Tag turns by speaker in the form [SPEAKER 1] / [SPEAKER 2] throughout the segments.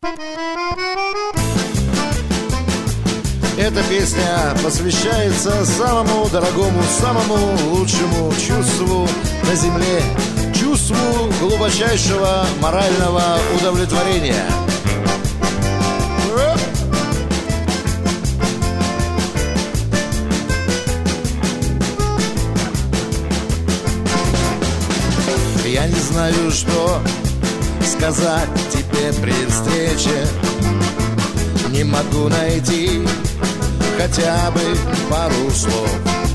[SPEAKER 1] Эта песня посвящается самому дорогому, самому лучшему чувству на земле, чувству глубочайшего морального удовлетворения. Я не знаю, что сказать тебе при встрече. Не могу найти хотя бы пару слов.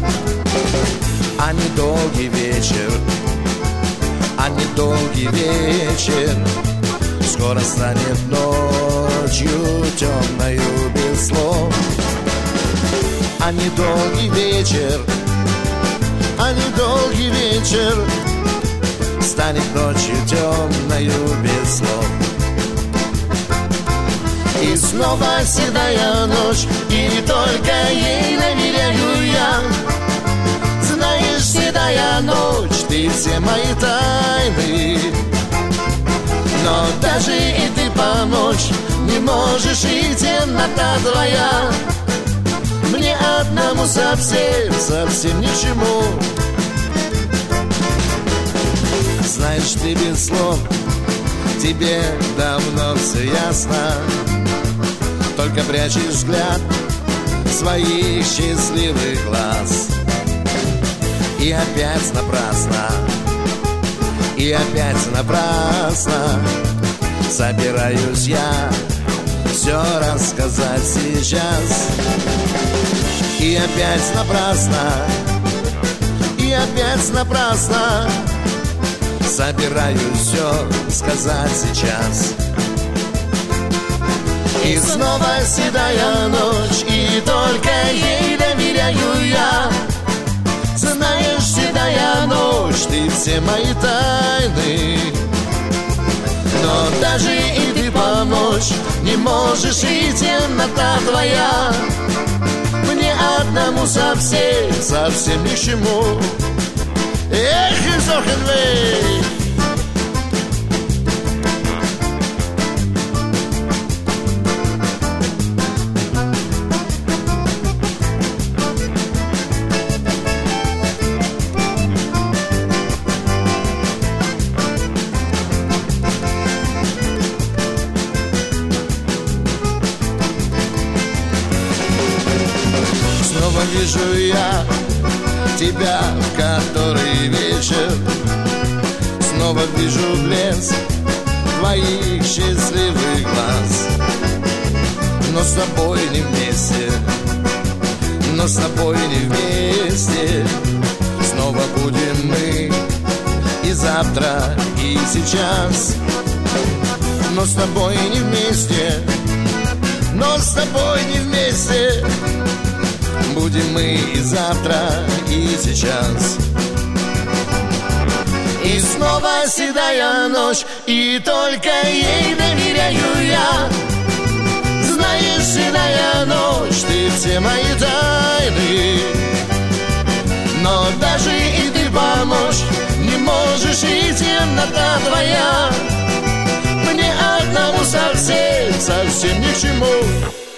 [SPEAKER 1] А недолгий вечер, недолгий вечер скоро станет ночью темною без слов. А недолгий вечер, недолгий вечер станет ночью темною без слов. И снова седая ночь, и только ей доверяю я. Знаешь, седая ночь, ты все мои тайны. Но даже и ты помочь не можешь, и темнота твоя мне одному совсем, совсем ни к чему. Знаешь, ты без слов, тебе давно все ясно. Только прячешь взгляд своих счастливых глаз. И опять напрасно, и опять напрасно собираюсь я все рассказать сейчас. И опять напрасно, и опять напрасно собираюсь все сказать сейчас. И снова седая ночь, и только ей доверяю я. Знаешь, седая ночь, ты все мои тайны. Но даже и ты помочь не можешь, и темнота твоя мне одному совсем, совсем ни к чему. Эх, Изохенвей! Снова вижу я тебя в который вечер. Снова вижу блеск твоих счастливых глаз. Но с тобой не вместе, но с тобой не вместе. Снова будем мы и завтра, и сейчас. Но с тобой не вместе, но с тобой не вместе. Будем мы и завтра, и сейчас. И снова седая ночь, и только ей доверяю я. Знаешь, седая ночь, ты все мои тайны. Но даже и ты помочь не можешь, и темнота твоя мне одному совсем, совсем ни к чему.